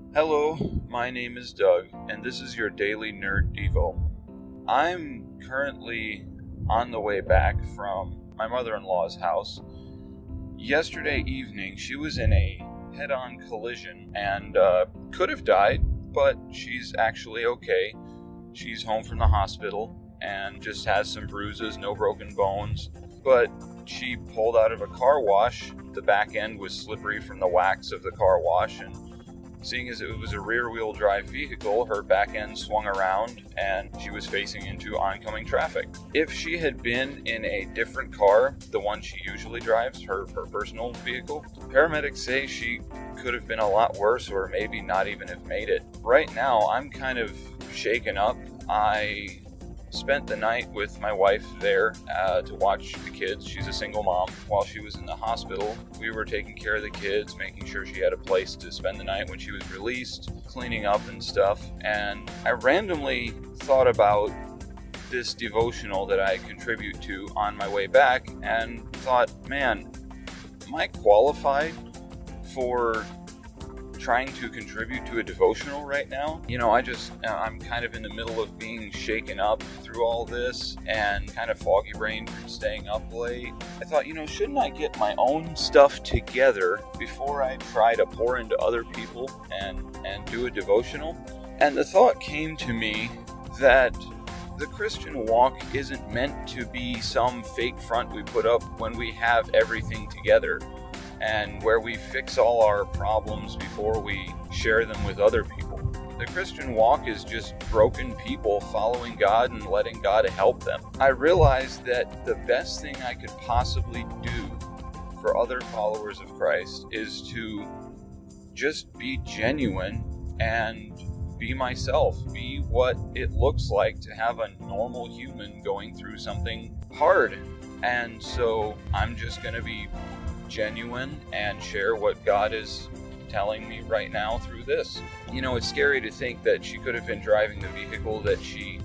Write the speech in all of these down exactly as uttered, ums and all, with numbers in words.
Hello, my name is Doug, and this is your Daily Nerd Devo. I'm currently on the way back from my mother-in-law's house. Yesterday evening, she was in a head-on collision and uh, could have died, but she's actually okay. She's home from the hospital and just has some bruises, no broken bones, but she pulled out of a car wash. The back end was slippery from the wax of the car wash, and seeing as it was a rear-wheel drive vehicle, her back end swung around and she was facing into oncoming traffic. If she had been in a different car, the one she usually drives, her, her personal vehicle, paramedics say she could have been a lot worse or maybe not even have made it. Right now, I'm kind of shaken up. I spent the night with my wife there uh, to watch the kids. She's a single mom. While she was in the hospital, we were taking care of the kids, making sure she had a place to spend the night when she was released, cleaning up and stuff. And I randomly thought about this devotional that I contribute to on my way back and thought, man, am I qualified for trying to contribute to a devotional right now? You know, I just, I'm kind of in the middle of being shaken up through all this and kind of foggy brained from staying up late. I thought, you know, shouldn't I get my own stuff together before I try to pour into other people and, and do a devotional? And the thought came to me that the Christian walk isn't meant to be some fake front we put up when we have everything together, and where we fix all our problems before we share them with other people. The Christian walk is just broken people following God and letting God help them. I realized that the best thing I could possibly do for other followers of Christ is to just be genuine and be myself, be what it looks like to have a normal human going through something hard. And so I'm just going to be genuine and share what God is telling me right now through this. You know, it's scary to think that she could have been driving the vehicle that she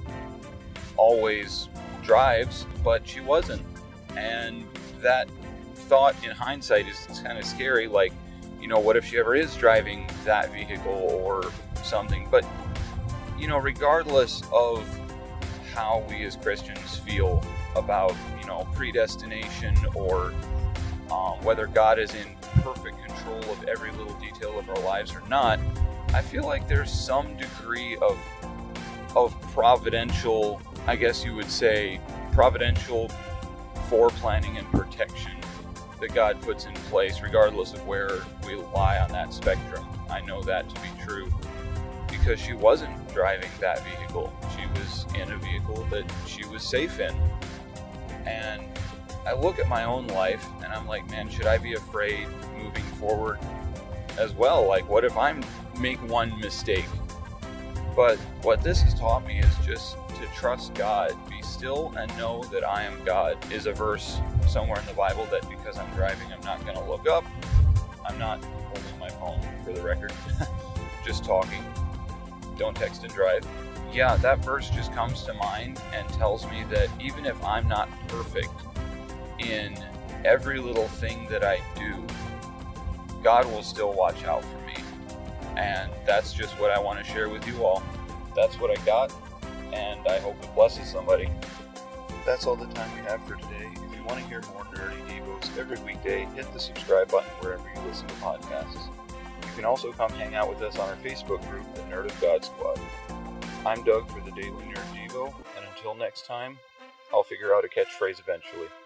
always drives, but she wasn't. And that thought in hindsight is kind of scary. Like, you know, what if she ever is driving that vehicle or something? But, you know, regardless of how we as Christians feel about, you know, predestination or Um, whether God is in perfect control of every little detail of our lives or not, I feel like there's some degree of of providential, I guess you would say, providential foreplanning and protection that God puts in place, regardless of where we lie on that spectrum. I know that to be true because she wasn't driving that vehicle. She was in a vehicle that she was safe in. And I look at my own life and I'm like, man, should I be afraid moving forward as well? Like, what if I make one mistake? But what this has taught me is just to trust God. Be still and know that I am God is a verse somewhere in the Bible that because I'm driving, I'm not going to look up. I'm not holding my phone, for the record. Just talking. Don't text and drive. Yeah, that verse just comes to mind and tells me that even if I'm not perfect in every little thing that I do, God will still watch out for me. And that's just what I want to share with you all. That's what I got, and I hope it blesses somebody. That's all the time we have for today. If you want to hear more Nerdy Devos every weekday, hit the subscribe button wherever you listen to podcasts. You can also come hang out with us on our Facebook group, the Nerd of God Squad. I'm Doug for the Daily Nerd Devo, and until next time, I'll figure out a catchphrase eventually.